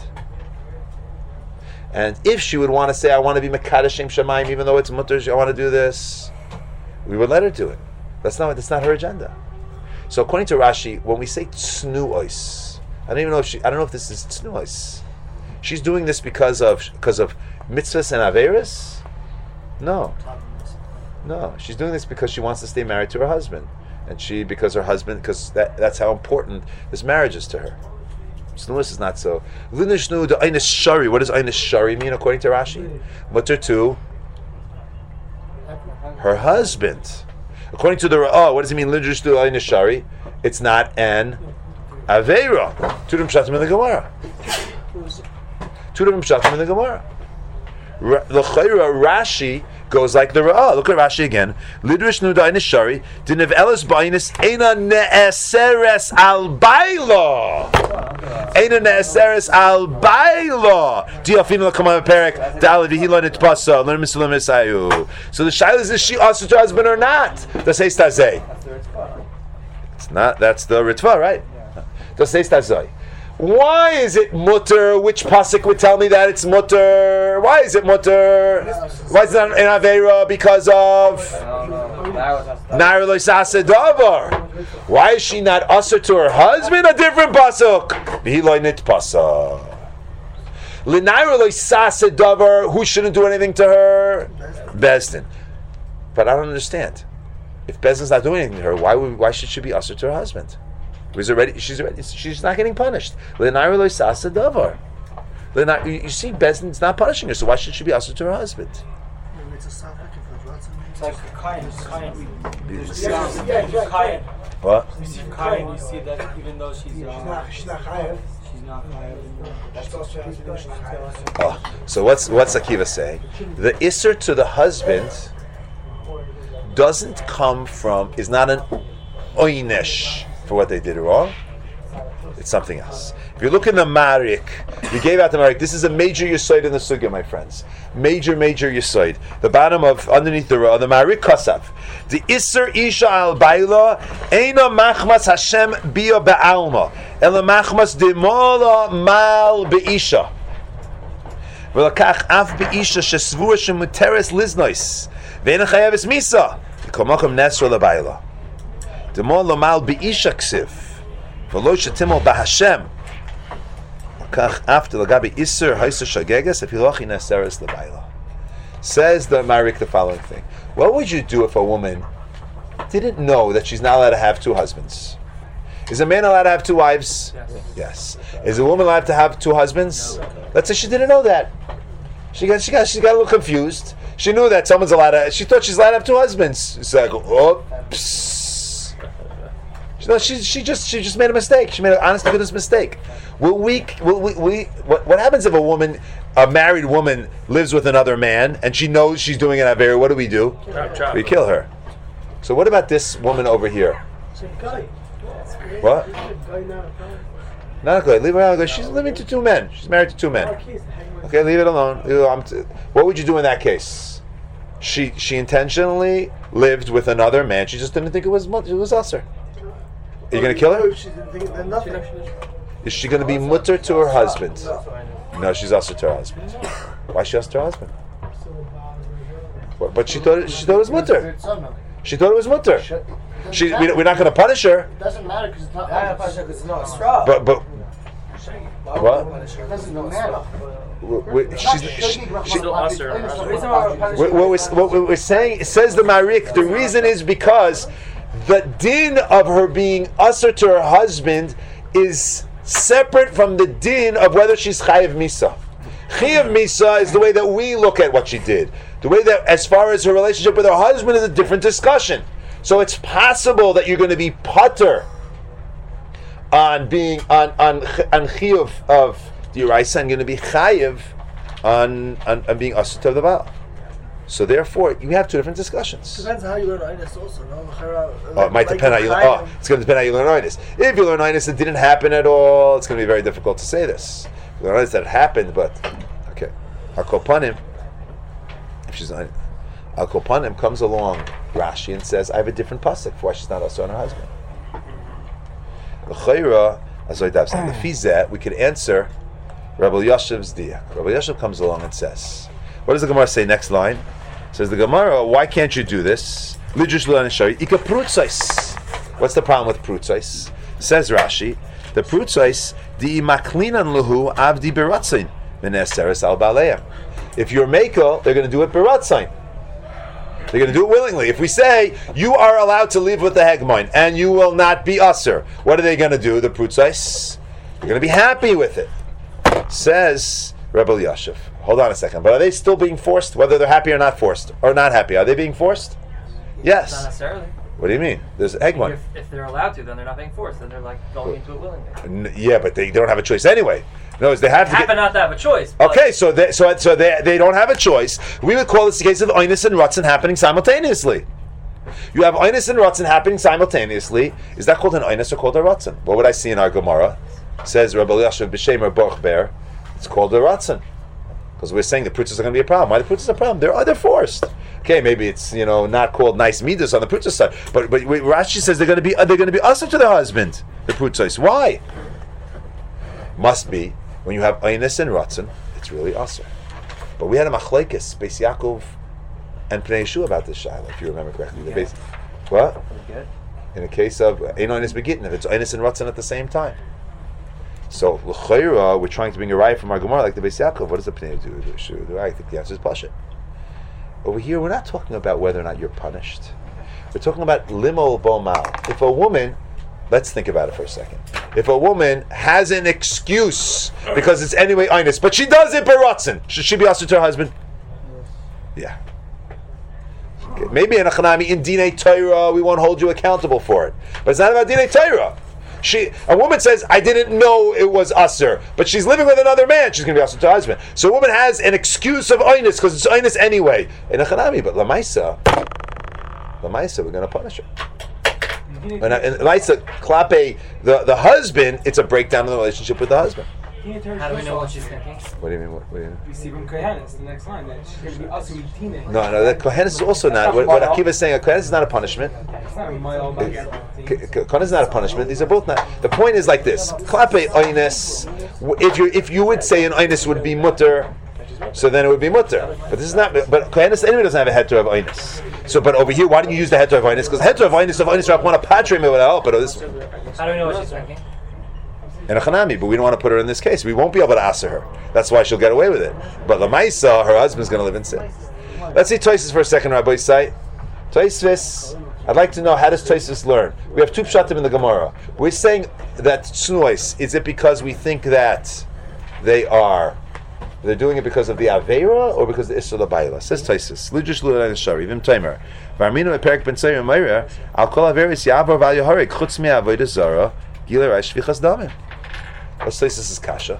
And if she would want to say, "I want to be mekadosh shem shamayim," even though it's mutter, I want to do this, we would let her do it. That's not her agenda. So according to Rashi, when we say tsnuos, I don't know if this is tznuos. She's doing this because of mitzvahs and averis? No. She's doing this because she wants to stay married to her husband, and because that's how important this marriage is to her. Tznuos is not so. What does Einis Shari mean according to Rashi? Mutter to her husband. According to the Ra'ah, what does it mean? Lidrush to Nishari? It's not an Aveira. Two different pshatim in the Gemara. Two different pshatim in the Gemara. L'chayra Rashi goes like the Ra'ah. Look at Rashi again. Lidrush Nudai Nishari Dinav Elis Bainis Eina Ne'eseres Al Baila. Eina Ne'eseres Al Baila. Diafina L'kamam Perek Dali V'hila Nitpasa Learn Misulam Esayu. So the shaila is she also to her husband or not? Does say Stazei? It's not. That's the Ritva, right? Does say Stazei? Why is it mutter? Which pasuk would tell me that it's mutter? Why is it mutter? Why is it not in Aveira? Because of Na'ar Lo Yisasa Davar. Why is she not usher to her husband? A different pasuk. V'hi lo nitpasa. L'Na'ar Lo Yisasa Davar. Who shouldn't do anything to her? Bezdin. But I don't understand. If Bezdin's not doing anything to her, why should she be usher to her husband? She's not getting punished. You see, Bezdin's not punishing her, so why should she be usher to her husband? It's like Kayan. What? Kayan, you see that even though she's not chayav. So what's Akiva saying? The isser to the husband doesn't come from, is not an oynesh for what they did wrong. It's something else. If you look in the Marik, we gave out the Marik. This is a major yisoid in the sugya, my friends. Major yisoid. The bottom of underneath the row, the Marik Kasav. The Isser Isha al Baila Eina Machmas Hashem Bia Be'alma Ela Machmas Demola Mal Be'isha V'lakach Af Be'isha Shesvua Shemuteres Liznois Ve'ena Chayavis Misa Yikomacham Nesra LaBaila Demola Mal Be'isha Ksiv V'lo Shetimol Ba'Hashem Kach after Lagabi Isser Haisa Shagegas Epilochi Neseres LaBaila. Says the Marik the following thing. What would you do if a woman didn't know that she's not allowed to have two husbands? Is a man allowed to have two wives? Yes. Is a woman allowed to have two husbands? No. Let's say she didn't know that. She got a little confused. She knew that someone's allowed to. She thought she's allowed to have two husbands. It's like, oops. She just made a mistake. She made an honest to goodness mistake. What happens if a married woman lives with another man and she knows she's doing an avera? What do? We kill her. So what about this woman over here? What? Not a guy. Leave her alone. She's living to two men. She's married to two men. Okay, leave it alone. What would you do in that case? She intentionally lived with another man. She just didn't think it was usher. Are you going to kill her? Is she going to be mutter to her husband? No, she's usher to her husband. Why is she usher to her husband? But she thought it was mutter. She thought it was mutter. We're not going to punish her. It doesn't matter because it's not. But what? It doesn't matter. What we're saying, it says the Marik, the reason is because the din of her being usher to her husband is separate from the din of whether she's chayiv misa. Chayiv misa is the way that we look at what she did. The way that, as far as her relationship with her husband, is a different discussion. So it's possible that you're going to be pater on being on chiyuv of the Yeraisa, and going to be chayiv on being usher to the Baal. So therefore, you have two different discussions. Depends on how you learn Einus also, no? It might depend how you learn. It's going to depend how you learn Einus. If you learn Einus that didn't happen at all, it's going to be very difficult to say this. If you learn Einus that it happened, but okay. Al-Kopanim, if she's not, Al-Kopanim comes along, Rashi, and says, I have a different pasuk for why she's not also on her husband. L'chayra, as I said, the Fizet, we could answer Rabbi Yashev's diak. Rabbi Yashev comes along and says, what does the Gemara say next line? Says the Gemara, why can't you do this? What's the problem with prutzais? Says Rashi, the prutzais di maklinan luhu avdi beratzin meneseres al baleim. If you're makel, they're going to do it beratzain. They're going to do it willingly. If we say you are allowed to live with the hegmoin and you will not be usher, what are they going to do? The prutzais, they're going to be happy with it. Says Rebbe Yashiv. Hold on a second. But are they still being forced? Whether they're happy or not forced, or not happy, are they being forced? Yes. Not necessarily. What do you mean? There's egg money. If they're allowed to, then they're not being forced. Then they're like going into it willingly. Yeah, but they don't have a choice anyway. No, they have to happen not to have a choice. Okay, so they don't have a choice. We would call this the case of Oinus and Ratzon happening simultaneously. You have Oinus and Ratzon happening simultaneously. Is that called an Oinus or called a Ratzon? What would I see in our Gemara? Says Rabbi Yashav B'Shem Baruch Ber. It's called a Ratzon. Because we're saying the prutzas are going to be a problem. Why the prutzas are a problem? They're forced. Okay, maybe it's not called nice midas on the prutzas side, but Rashi says they're going to be usher to their husband. The prutzas. Why? Must be when you have Oinus and Ratzon, it's really usher. But we had a machlekes, Beis Yaakov and Pnei Yeshua about this shaila, if you remember correctly. The base, what? In the case of Ein Oinus Begittin, if it's Oinus and Ratzon at the same time. So l'chayra, we're trying to bring a raya from our Gemara like the Beis Yaakov. What does the Pnei do? I think the answer is pasha. Over here, we're not talking about whether or not you're punished. We're talking about limol bomal. If a woman, let's think about it for a second. If a woman has an excuse because it's anyway Oinus, but she does it b'ratzon, should she be asked to her husband? Yeah. Okay. Maybe in a chanami in Dinei Torah we won't hold you accountable for it, but it's not about Dinei Torah. A woman says, I didn't know it was usher, but she's living with another man, she's going to be usher to her husband. So a woman has an excuse of Oinus, because it's Oinus anyway. In a chanami, but Lamaisa, we're going to punish her. And Lamaisa, Klape, the husband, it's a breakdown in the relationship with the husband. How do we know what she's thinking? What do you mean? What do you mean? We see from Kohenis, the next line, that she's going to be usher with Tina. No, that Kohenis is also not. What Akiva is saying, a Kohenis is not a punishment. It's not a mile back. Kohenis is not a punishment. These are both not. The point is like this: Klape Oinus. If you would say an Oinus would be mutter, so then it would be mutter. But this is not. But Kohenis anyway doesn't have a heter of Oinus. So, but over here, why don't you use the heter of Oinus? Because the heter of Oinus Rachmana Patrim it would help. But this. How do we know what she's thinking? In a chanami, but we don't want to put her in this case. We won't be able to answer her. That's why she'll get away with it. But Lamaisa, her husband's going to live in sin. Let's see Tosfos for a second, Rabbi Yisai. Tosfos, I'd like to know, how does Tosfos learn? We have two pshatim in the Gemara. We're saying that tsnuos, is it because we think that they're doing it because of the Aveira or because of the Isra L'Bayla? Says Tosfos, Lijush L'Ulan Shari, Vim Taimer, Varminu Eperik Ben Tzayir Meira, Al Kol Averis Yavar Val Yaharik, Chutz Mi Avodah Zara, Gilei Rai Shvichas Damim. Let's say this is kasha.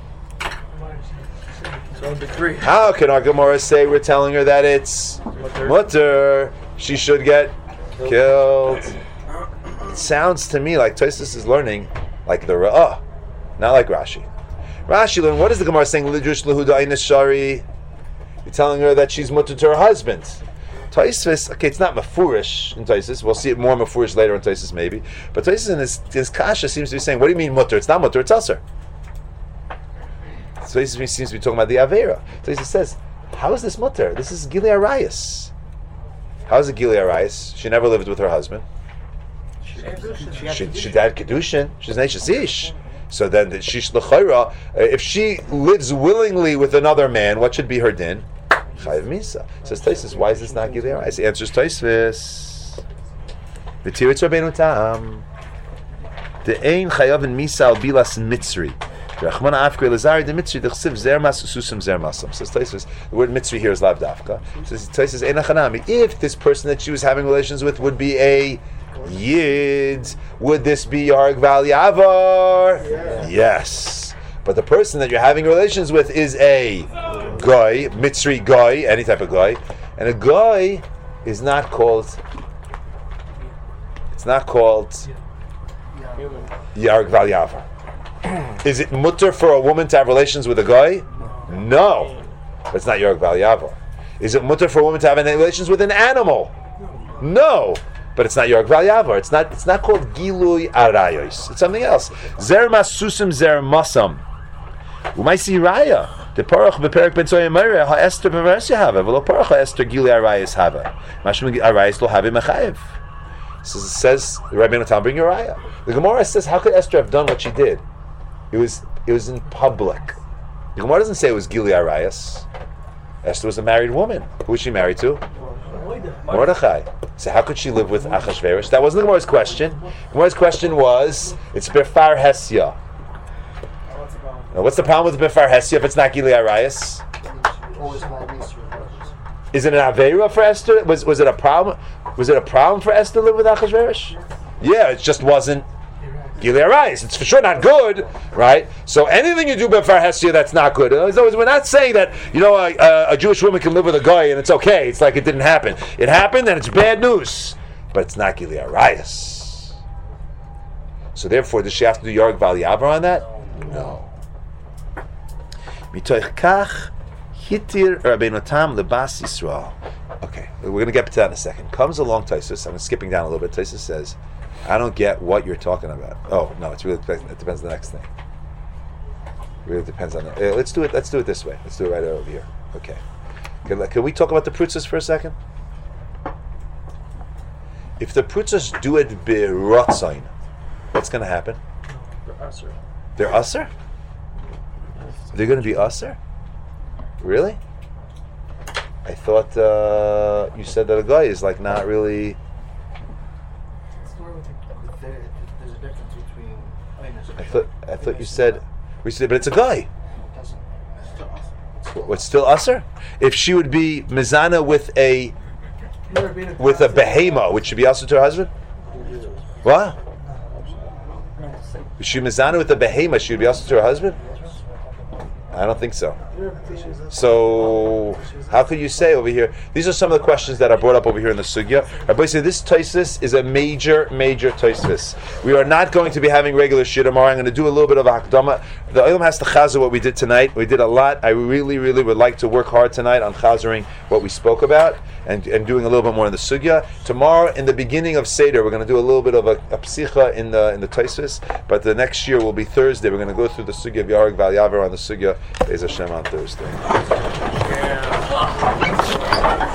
How can our Gemara say we're telling her that it's mutter? She should get killed. It sounds to me like Tosfos is learning like the Ra'ah, not like Rashi. Rashi learned, what is the Gemara saying? Lijush Lehuda Eines Shari. You're telling her that she's mutter to her husband. Tosfos, okay, it's not mafurish in Tosfos. We'll see it more mafurish later in Tosfos maybe. But Tosfos in his kasha seems to be saying, what do you mean mutter? It's not mutter, it's usher. So he seems to be talking about the Aveira. So he says, how is this mutter? This is Gilei Arayis. How is it Gilei Arayis? She never lived with her husband. She died Kedushin. She's Neishes Ish. So then, if she lives willingly with another man, what should be her din? Chayiv Misa. Says Tosfos, why is this not Gilei Arayis? The answer is Tosfos. V'tiritz Rabbeinu Tam. The Ein Chayav in Misa al Bilas Mitzri. Says Tosfos, the word mitzri here is lav dafka. Says Tosfos, ein achanami. If this person that she was having relations with would be a yid, would this be Yarg Val Yavar? Yes. But the person that you're having relations with is a guy, mitzri guy, any type of guy, and a guy is not called. It's not called Yarg Val Yavar. Is it mutter for a woman to have relations with a guy? No. But it's not York Val Yavar. Is it mutter for a woman to have relations with an animal? No. But it's not York Val Yavar. It's not called Gilui Arayos. It's something else. Zer Masusim Zer Masam. Umaisi Raya. The Parach Beperik Ben Tzoyim Meira Ha Esther Bemersi Hava. Velo Parach Ha Esther Gilui Arayos Hava. Mashmim Arayos Lo Have Mechayev. So it says Rabbeinu Tam, bring your Raya. The Gemara says, how could Esther have done what she did? It was in public. The Gemara doesn't say it was Gilui Arayos. Esther was a married woman. Who was she married to? Mordechai. So how could she live with Achashverosh? That wasn't the Gemara's question. The Gemara's question was, it's Befar Hesya. Now, what's the problem with Befar Hesya if it's not Gilui Arayos? Is it an Aveira for Esther? Was it a problem? Was it a problem for Esther to live with Achashverosh? Yeah, it just wasn't Gilei Arayos. It's for sure not good, right? So anything you do before Hestia that's not good. We're not saying that, a Jewish woman can live with a guy and it's okay. It's like it didn't happen. It happened and it's bad news. But it's not Gilei Arayos. So therefore, does she have to do Yarg Val Yavar on that? No. Mitoich kach hitir Rabbeinu Tam lebas Yisrael. Okay, we're going to get to that in a second. Comes along Taisus. I'm skipping down a little bit. Taisus says, I don't get what you're talking about. Oh, no, it depends on the next thing. It really depends on that. Let's do it this way. Let's do it right over here. Okay. Can we talk about the prutzas for a second? If the prutzas do it b'rotzain, what's going to happen? They're usher? They're going to be usher? Really? I thought you said that a guy is like not really. There's a difference between. I thought you said, but it's a guy. What's still usher? If she would be mizana with a behema, which should be usher to her husband. What? If she mizana with a behema, she would be usher to her husband. I don't think so. So, how could you say over here? These are some of the questions that are brought up over here in the sugya. Rabbi say this Tosfos is a major Tosfos. We are not going to be having regular shir tomorrow. I'm going to do a little bit of hakdama. The Olam has to chazer what we did tonight. We did a lot. I really would like to work hard tonight on chazering what we spoke about and doing a little bit more in the sugya. Tomorrow, in the beginning of Seder, we're going to do a little bit of a psicha in the Tosfos. But the next year will be Thursday. We're going to go through the sugya of Yarg Val Yavar on the sugya Be'ez Hashem on Thursday.